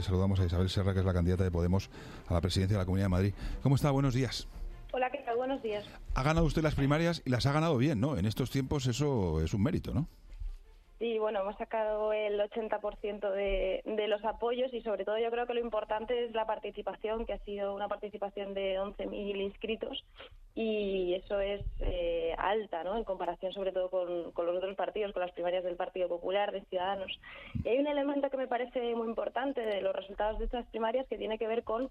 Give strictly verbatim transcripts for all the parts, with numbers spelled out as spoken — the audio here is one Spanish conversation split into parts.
Saludamos a Isabel Serra, que es la candidata de Podemos a la presidencia de la Comunidad de Madrid. ¿Cómo está? Buenos días. Hola, ¿qué tal? Buenos días. Ha ganado usted las primarias y las ha ganado bien, ¿no? En estos tiempos eso es un mérito, ¿no? Sí, bueno, hemos sacado el ochenta por ciento de, de los apoyos y sobre todo yo creo que lo importante es la participación, que ha sido una participación de once mil inscritos y eso es eh, alta, ¿no? En comparación sobre todo con, con los otros partidos, con las primarias del Partido Popular, de Ciudadanos. Y hay un elemento que me parece muy importante de los resultados de estas primarias que tiene que ver con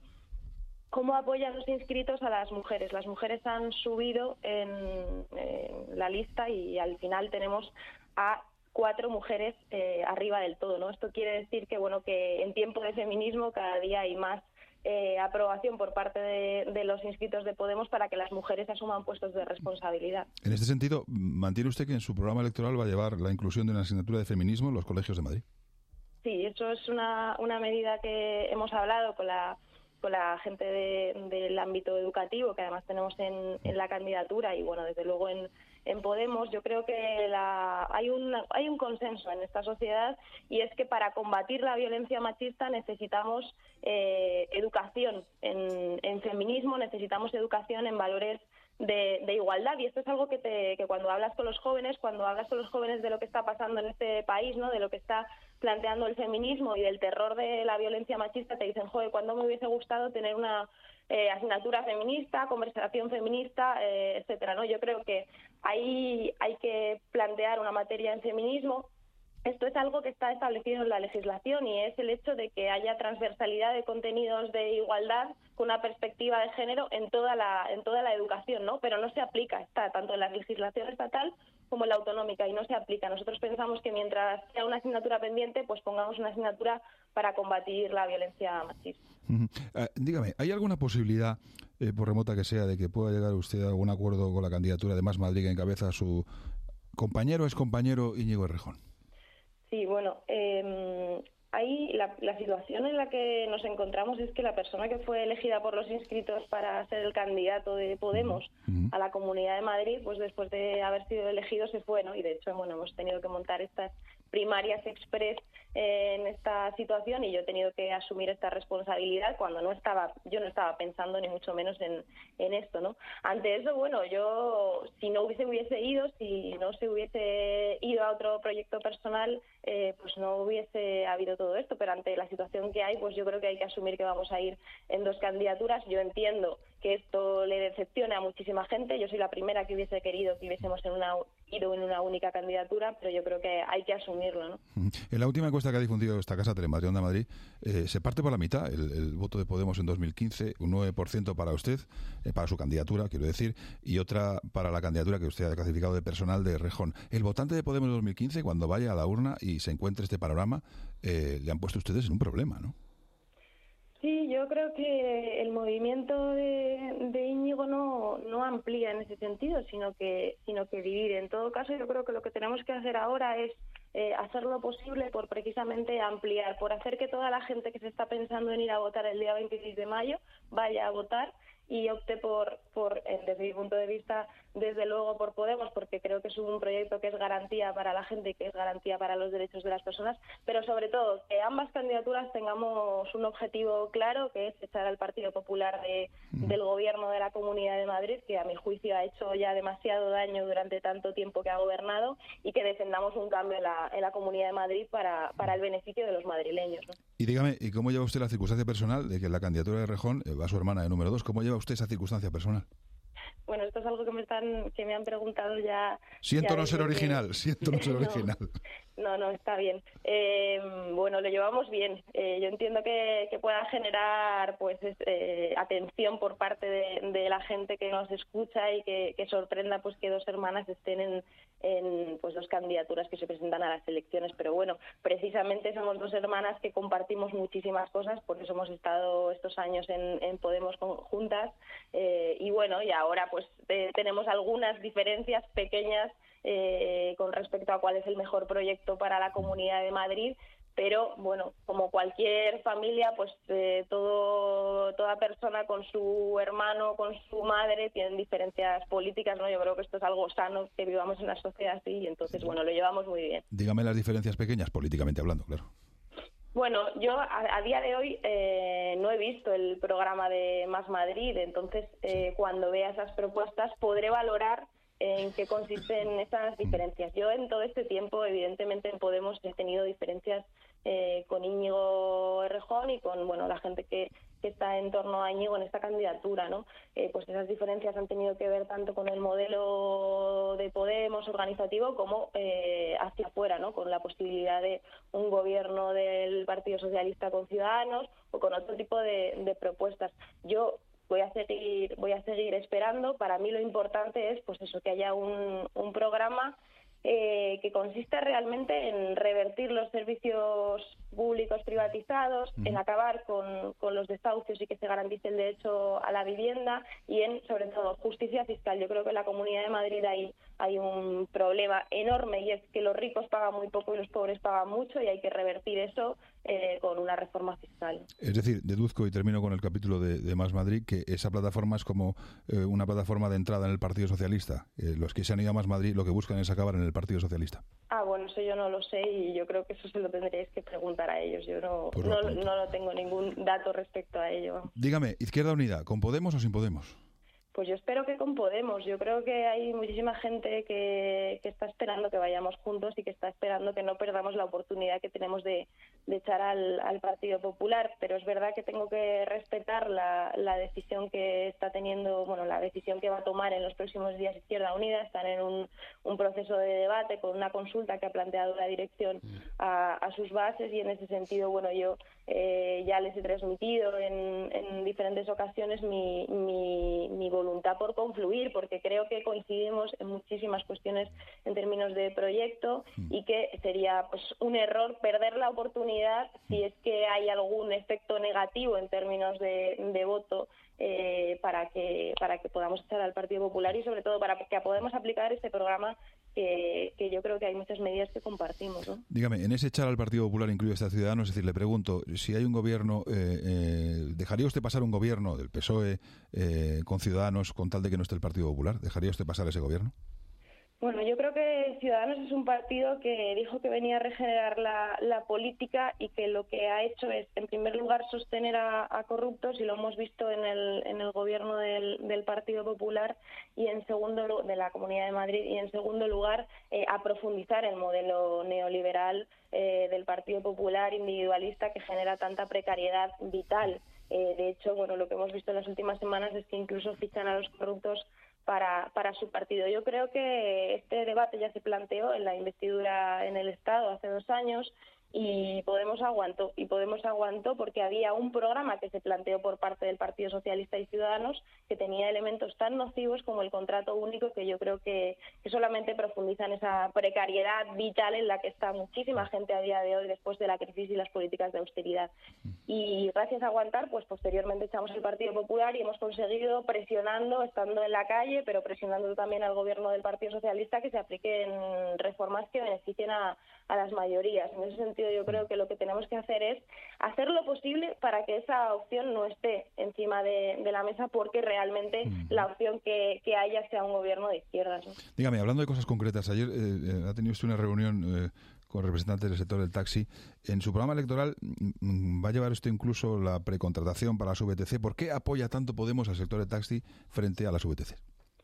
cómo apoyan los inscritos a las mujeres. Las mujeres han subido en, en la lista y al final tenemos a cuatro mujeres eh, arriba del todo, ¿no? Esto quiere decir que, bueno, que en tiempo de feminismo cada día hay más eh, aprobación por parte de, de los inscritos de Podemos para que las mujeres asuman puestos de responsabilidad. En este sentido, ¿mantiene usted que en su programa electoral va a llevar la inclusión de una asignatura de feminismo en los colegios de Madrid? Sí, eso es una, una medida que hemos hablado con la con la gente de, del ámbito educativo, que además tenemos en, en la candidatura y, bueno, desde luego en, en Podemos. Yo creo que la, hay, un, hay un consenso en esta sociedad y es que para combatir la violencia machista necesitamos eh, educación en, en feminismo, necesitamos educación en valores De, de igualdad, y esto es algo que, te, que cuando hablas con los jóvenes, cuando hablas con los jóvenes de lo que está pasando en este país, ¿no? De lo que está planteando el feminismo y del terror de la violencia machista, te dicen, joder, ¿cuándo me hubiese gustado tener una eh, asignatura feminista, conversación feminista, eh, etcétera, ¿no? Yo creo que ahí hay que plantear una materia en feminismo. Esto es algo que está establecido en la legislación y es el hecho de que haya transversalidad de contenidos de igualdad con una perspectiva de género en toda la en toda la educación, ¿no? Pero no se aplica, está tanto en la legislación estatal como en la autonómica y no se aplica. Nosotros pensamos que mientras sea una asignatura pendiente, pues pongamos una asignatura para combatir la violencia machista. Uh-huh. Uh, dígame, ¿hay alguna posibilidad, eh, por remota que sea, de que pueda llegar usted a algún acuerdo con la candidatura de Más Madrid que encabeza a su compañero, excompañero Íñigo Errejón? Sí, bueno, eh, ahí la, la situación en la que nos encontramos es que la persona que fue elegida por los inscritos para ser el candidato de Podemos uh-huh. a la Comunidad de Madrid, pues después de haber sido elegido se fue, ¿no? Y de hecho, bueno, hemos tenido que montar estas primarias express eh, en esta situación y yo he tenido que asumir esta responsabilidad cuando no estaba, yo no estaba pensando ni mucho menos en, en esto, ¿no? Ante eso, bueno, yo si no hubiese hubiese ido, si no se hubiese ido a otro proyecto personal, eh, pues no hubiese habido todo esto, pero ante la situación que hay, pues yo creo que hay que asumir que vamos a ir en dos candidaturas. Yo entiendo que esto le decepciona a muchísima gente, yo soy la primera que hubiese querido que hubiésemos en una, ido en una única candidatura, pero yo creo que hay que asumirlo, ¿no? En la última encuesta que ha difundido esta casa, Telemadrid Onda Madrid, eh, se parte por la mitad el, el voto de Podemos en dos mil quince, un nueve por ciento para usted, eh, para su candidatura, quiero decir, y otra para la candidatura que usted ha clasificado de personal de Errejón. El votante de Podemos en dos mil quince, cuando vaya a la urna y se encuentre este panorama, eh, le han puesto ustedes en un problema, ¿no? Sí, yo creo que el movimiento de, de Íñigo no, no amplía en ese sentido, sino que, sino que divide. En todo caso, yo creo que lo que tenemos que hacer ahora es eh, hacer lo posible por precisamente ampliar, por hacer que toda la gente que se está pensando en ir a votar el día veintiséis de mayo vaya a votar y opte por, por desde mi punto de vista, desde luego por Podemos, porque creo que es un proyecto que es garantía para la gente y que es garantía para los derechos de las personas, pero sobre todo que ambas candidaturas tengamos un objetivo claro, que es echar al Partido Popular de, del gobierno de la Comunidad de Madrid, que a mi juicio ha hecho ya demasiado daño durante tanto tiempo que ha gobernado, y que defendamos un cambio en la, en la Comunidad de Madrid para, para el beneficio de los madrileños, ¿no? Y dígame, ¿y cómo lleva usted la circunstancia personal de que en la candidatura de Errejón va su hermana de número dos? ¿Cómo lleva usted esa circunstancia personal? Bueno, esto es algo que me están, que me han preguntado ya. Siento ya no ser original, que... siento no ser no, original. No, no, está bien. Eh, bueno, lo llevamos bien. Eh, yo entiendo que, que pueda generar, pues, eh, atención por parte de, de la gente que nos escucha y que, que sorprenda, pues, que dos hermanas estén en, en, pues, dos candidaturas que se presentan a las elecciones. Pero bueno, precisamente somos dos hermanas que compartimos muchísimas cosas, por eso hemos estado estos años en, en Podemos juntas. Eh, y bueno, y ahora, pues, eh, tenemos algunas diferencias pequeñas Eh, con respecto a cuál es el mejor proyecto para la Comunidad de Madrid, pero bueno, como cualquier familia, pues eh, todo toda persona con su hermano, con su madre, tienen diferencias políticas, ¿no? Yo creo que esto es algo sano, que vivamos en una sociedad así, y entonces, bueno, lo llevamos muy bien. Dígame las diferencias pequeñas, políticamente hablando, claro. Bueno, yo a, a día de hoy eh, no he visto el programa de Más Madrid, entonces eh, cuando vea esas propuestas podré valorar en qué consisten esas diferencias. Yo en todo este tiempo, evidentemente, en Podemos he tenido diferencias eh, con Íñigo Errejón y con bueno la gente que, que está en torno a Íñigo en esta candidatura, ¿no? Eh, pues esas diferencias han tenido que ver tanto con el modelo de Podemos organizativo como eh, hacia afuera, ¿no? Con la posibilidad de un gobierno del Partido Socialista con Ciudadanos o con otro tipo de, de propuestas. Yo voy a seguir voy a seguir esperando. Para mí lo importante es pues eso, que haya un, un programa eh, que consista realmente en revertir los servicios públicos privatizados, uh-huh. en acabar con, con los desahucios y que se garantice el derecho a la vivienda y en, sobre todo, justicia fiscal. Yo creo que en la Comunidad de Madrid hay, hay un problema enorme y es que los ricos pagan muy poco y los pobres pagan mucho y hay que revertir eso eh, con una reforma fiscal. Es decir, deduzco y termino con el capítulo de, de Más Madrid, que esa plataforma es como eh, una plataforma de entrada en el Partido Socialista. Eh, los que se han ido a Más Madrid lo que buscan es acabar en el Partido Socialista. Ah, bueno, eso yo no lo sé y yo creo que eso se lo tendréis que preguntar a ellos. Yo no, pues no, no, no tengo ningún dato respecto a ello. Dígame, ¿Izquierda Unida, con Podemos o sin Podemos? Pues yo espero que con Podemos. Yo creo que hay muchísima gente que, que está esperando que vayamos juntos y que está esperando que no perdamos la oportunidad que tenemos de, de echar al, al Partido Popular. Pero es verdad que tengo que respetar la, la decisión que está teniendo, bueno, la decisión que va a tomar en los próximos días Izquierda Unida. Están en un, un proceso de debate con una consulta que ha planteado la dirección a, a sus bases y en ese sentido, bueno, yo eh, ya les he transmitido en, en diferentes ocasiones mi, mi, mi voluntad por confluir, porque creo que coincidimos en muchísimas cuestiones en términos de proyecto y que sería pues un error perder la oportunidad si es que hay algún efecto negativo en términos de, de voto eh, para que para que podamos echar al Partido Popular y sobre todo para que podamos aplicar este programa que, que yo creo que hay muchas medidas que compartimos, ¿no? Dígame, en ese echar al Partido Popular incluye hasta Ciudadanos, es decir, le pregunto, si hay un gobierno, eh, eh, ¿dejaría usted pasar un gobierno del P S O E eh, con Ciudadanos con tal de que no esté el Partido Popular? ¿Dejaría usted pasar ese gobierno? Bueno, yo creo que Ciudadanos es un partido que dijo que venía a regenerar la, la política y que lo que ha hecho es, en primer lugar, sostener a, a corruptos, y lo hemos visto en el, en el gobierno del, del Partido Popular y en segundo de la Comunidad de Madrid, y en segundo lugar, eh, a profundizar el modelo neoliberal eh, del Partido Popular individualista que genera tanta precariedad vital. Eh, de hecho, bueno, lo que hemos visto en las últimas semanas es que incluso fichan a los corruptos para para su partido. Yo creo que este debate ya se planteó en la investidura en el Estado hace dos años y Podemos aguantó, y Podemos aguantó porque había un programa que se planteó por parte del Partido Socialista y Ciudadanos que tenía elementos tan nocivos como el contrato único, que yo creo que, que solamente profundizan esa precariedad vital en la que está muchísima gente a día de hoy después de la crisis y las políticas de austeridad. Y gracias a aguantar, pues posteriormente echamos el Partido Popular y hemos conseguido, presionando, estando en la calle, pero presionando también al gobierno del Partido Socialista, que se apliquen reformas que beneficien a, a las mayorías. En ese sentido, yo creo que lo que tenemos que hacer es hacer lo posible para que esa opción no esté encima de, de la mesa, porque realmente mm. la opción que, que haya sea un gobierno de izquierdas, ¿no? Dígame, hablando de cosas concretas, ayer eh, ha tenido usted una reunión eh, con representantes del sector del taxi. En su programa electoral va a llevar usted incluso la precontratación para las V T C. ¿Por qué apoya tanto Podemos al sector del taxi frente a las V T C?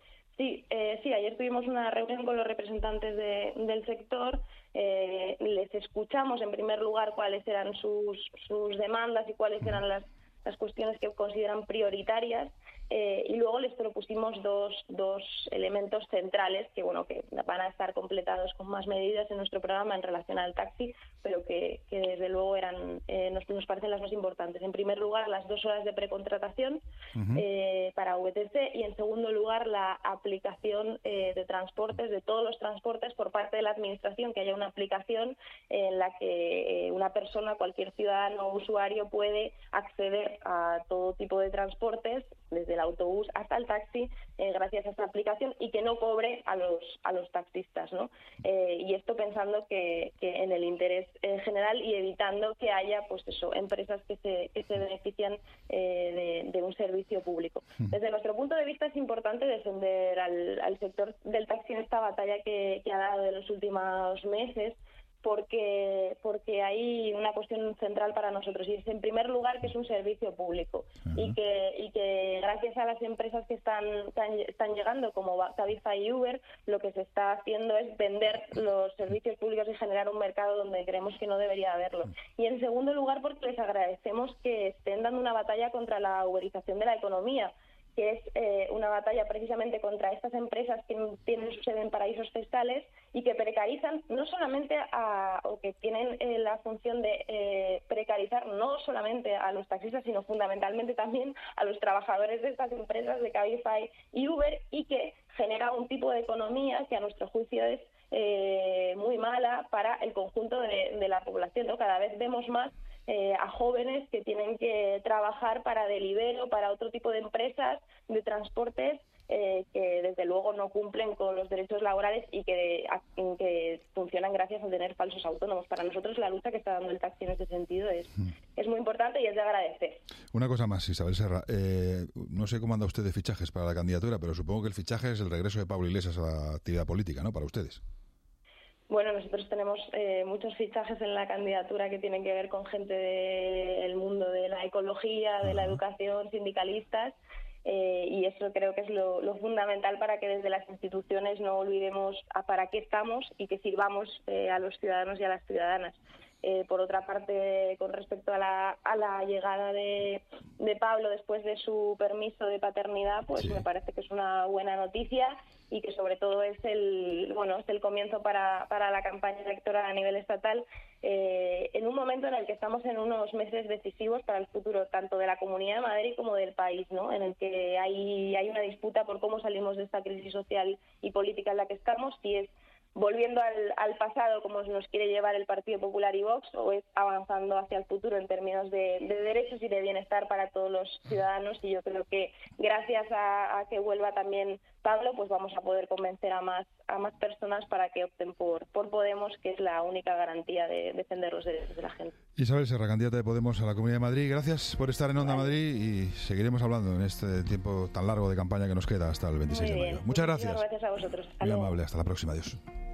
Sí, eh, sí, ayer tuvimos una reunión con los representantes de, del sector, eh, les escuchamos en primer lugar cuáles eran sus, sus demandas y cuáles eran las, las cuestiones que consideran prioritarias, eh, y luego les propusimos dos, dos elementos centrales que bueno que van a estar completados con más medidas en nuestro programa en relación al taxi, pero que, que desde luego eran eh, nos, nos parecen las más importantes. En primer lugar, las dos horas de precontratación uh-huh. eh, para V T C, y en segundo lugar, la aplicación eh, de transportes, de todos los transportes por parte de la administración, que haya una aplicación en la que eh, una persona, cualquier ciudadano o usuario puede acceder a todo tipo de transportes, desde el autobús hasta el taxi, eh, gracias a esta aplicación, y que no cobre a los a los taxistas, ¿no? Eh, y esto pensando que, que en el interés en general y evitando que haya, pues eso, empresas que se que se benefician eh, de, de un servicio público. Desde nuestro punto de vista es importante defender al, al sector del taxi en esta batalla que, que ha dado en los últimos meses, porque porque hay una cuestión central para nosotros, y es, en primer lugar, que es un servicio público. Uh-huh. y que y que gracias a las empresas que están están, están llegando, como Cabify y Uber, lo que se está haciendo es vender los servicios públicos y generar un mercado donde creemos que no debería haberlo. Y en segundo lugar, porque les agradecemos que estén dando una batalla contra la uberización de la economía, que es eh, una batalla precisamente contra estas empresas que tienen su sede en paraísos fiscales y que precarizan no solamente a, o que tienen eh, la función de eh, precarizar no solamente a los taxistas, sino fundamentalmente también a los trabajadores de estas empresas de Cabify y Uber, y que genera un tipo de economía que a nuestro juicio es eh, muy mala para el conjunto de, de la población, ¿no? Cada vez vemos más Eh, a jóvenes que tienen que trabajar para Deliveroo, para otro tipo de empresas de transportes eh, que desde luego no cumplen con los derechos laborales y que, a, que funcionan gracias a tener falsos autónomos. Para nosotros la lucha que está dando el taxi en ese sentido es, mm. es muy importante y es de agradecer. Una cosa más, Isabel Serra, eh, no sé cómo anda usted de fichajes para la candidatura, pero supongo que el fichaje es el regreso de Pablo Iglesias a la actividad política, ¿no?, para ustedes. Bueno, nosotros tenemos eh, muchos fichajes en la candidatura que tienen que ver con gente del mundo de la ecología, de la educación, sindicalistas, eh, y eso creo que es lo, lo fundamental para que desde las instituciones no olvidemos a para qué estamos y que sirvamos eh, a los ciudadanos y a las ciudadanas. Eh, por otra parte, con respecto a la, a la llegada de, de Pablo después de su permiso de paternidad, pues sí, me parece que es una buena noticia y que sobre todo es el bueno es el comienzo para, para la campaña electoral a nivel estatal, eh, en un momento en el que estamos en unos meses decisivos para el futuro tanto de la Comunidad de Madrid como del país, ¿no?, en el que hay, hay una disputa por cómo salimos de esta crisis social y política en la que estamos, si es volviendo al, al pasado, como nos quiere llevar el Partido Popular y Vox, o es avanzando hacia el futuro en términos de, de derechos y de bienestar para todos los ciudadanos. Y yo creo que gracias a, a que vuelva también Pablo, pues vamos a poder convencer a más a más personas para que opten por, por Podemos, que es la única garantía de defender los derechos de la gente. Isabel Serra, candidata de Podemos a la Comunidad de Madrid, gracias por estar en Onda vale. Madrid, y seguiremos hablando en este tiempo tan largo de campaña que nos queda hasta el veintiséis de mayo. Muchas gracias. Muchas gracias a vosotros. Hasta Muy luego. amable, hasta la próxima. Adiós.